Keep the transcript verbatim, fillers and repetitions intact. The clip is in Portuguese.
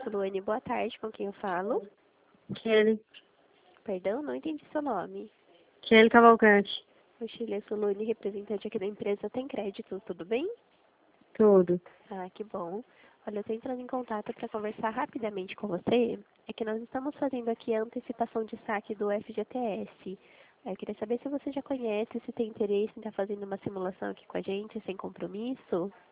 Luane, boa tarde, com quem eu falo? Kelly. Perdão, não entendi seu nome. Kelly Cavalcante. O Chile, sou Luane, representante aqui da empresa Tem Crédito, tudo bem? Tudo. Ah, que bom. Olha, eu estou entrando em contato para conversar rapidamente com você. É que nós estamos fazendo aqui a antecipação de saque do F G T S. Eu queria saber se você já conhece, se tem interesse em estar fazendo uma simulação aqui com a gente, sem compromisso.